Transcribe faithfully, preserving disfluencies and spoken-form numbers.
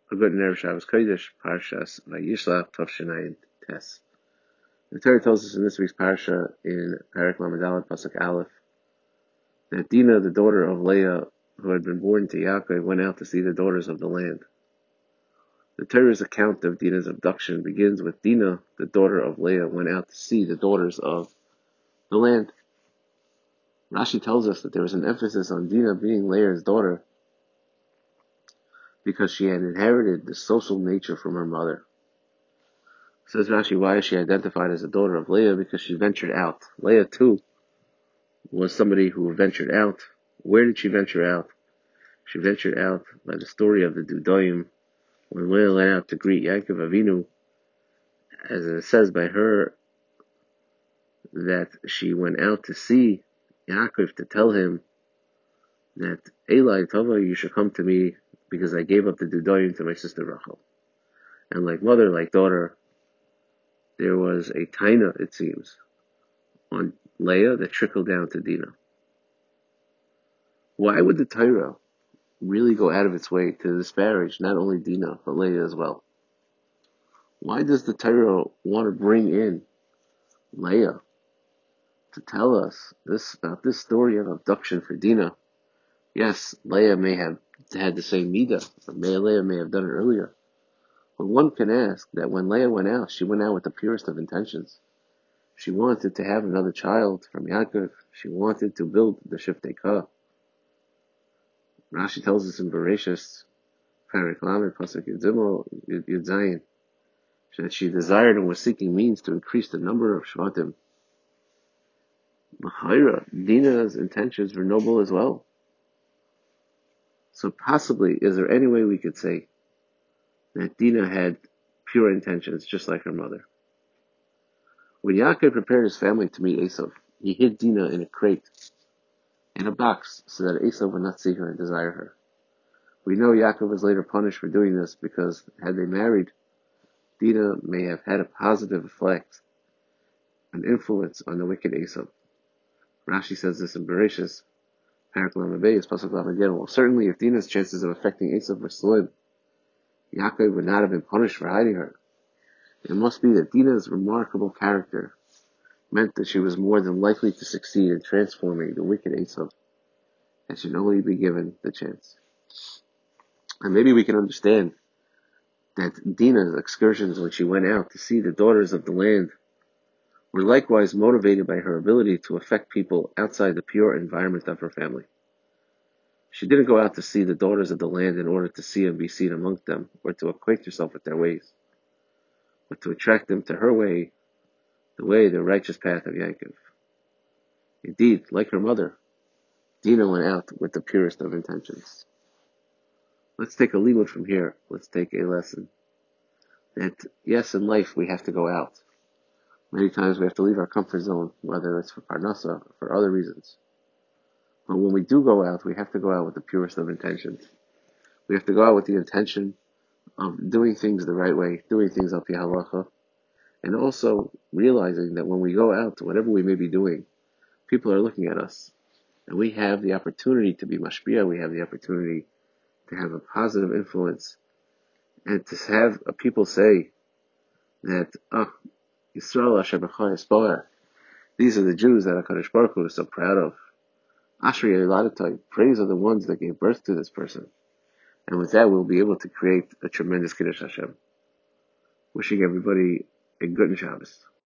A good Erev Shabbos Kodesh, Parshas Vayishlach Tov Tes. The Torah tells us in this week's parsha in Parak Lamed Pasuk Aleph that Dinah, the daughter of Leah, who had been born to Yaakov, went out to see the daughters of the land. The Torah's account of Dinah's abduction begins with Dinah, the daughter of Leah, went out to see the daughters of the land. Rashi tells us that there was an emphasis on Dinah being Leah's daughter because she had inherited the social nature from her mother. Says Rashi, why is she identified as the daughter of Leah? Because she ventured out. Leah, too, was somebody who ventured out. Where did she venture out? She ventured out by the story of the Dudoim, when Leah went out to greet Yaakov Avinu, as it says by her that she went out to see Yaakov to tell him that Eli Tova, you should come to me because I gave up the Dudoim to my sister Rachel. And like mother, like daughter, there was a taina, it seems, on Leah that trickled down to Dinah. Why would the Torah really go out of its way to disparage not only Dinah, but Leah as well? Why does the Torah want to bring in Leah to tell us this about this story of abduction for Dinah? Yes, Leah may have had the same midah, or may, Leah may have done it earlier. But one can ask that when Leah went out, she went out with the purest of intentions. She wanted to have another child from Yaakov. She wanted to build the Shiftei Ka. Rashi tells us in Bereshis, Parak Lamed, Pasuk Yud Zayin, that she desired and was seeking means to increase the number of Shvatim. L'chaira, Dinah's intentions were noble as well. So possibly, is there any way we could say that Dinah had pure intentions, just like her mother? When Yaakov prepared his family to meet Esav, he hid Dinah in a crate, in a box, so that Esav would not see her and desire her. We know Yaakov was later punished for doing this because, had they married, Dinah may have had a positive effect, an influence on the wicked Esav. Rashi says this in Bereshis, Parak Lamed Beis, Pasuk Lamed Gimel. Well, certainly, if Dinah's chances of affecting Esav were slim, Yaakov would not have been punished for hiding her. It must be that Dinah's remarkable character meant that she was more than likely to succeed in transforming the wicked Esav, and should only be given the chance. And maybe we can understand that Dinah's excursions when she went out to see the daughters of the land were likewise motivated by her ability to affect people outside the pure environment of her family. She didn't go out to see the daughters of the land in order to see and be seen among them, or to acquaint herself with their ways, but to attract them to her way, the way, the righteous path of Yaakov. Indeed, like her mother, Dinah went out with the purest of intentions. Let's take a limud from here. Let's take a lesson that, yes, in life we have to go out. Many times we have to leave our comfort zone, whether it's for parnasa or for other reasons. But when we do go out, we have to go out with the purest of intentions. We have to go out with the intention of doing things the right way, doing things al pi halacha, and also realizing that when we go out, whatever we may be doing, people are looking at us. And we have the opportunity to be mashpia, we have the opportunity to have a positive influence, and to have a people say that, ah, Yisrael Asher B'cha Yispoer, these are the Jews that HaKadosh Baruch Hu is so proud of. Asher Yeladatoi, praise are the ones that gave birth to this person. And with that, we'll be able to create a tremendous Kiddush Hashem. Wishing everybody a good Shabbos.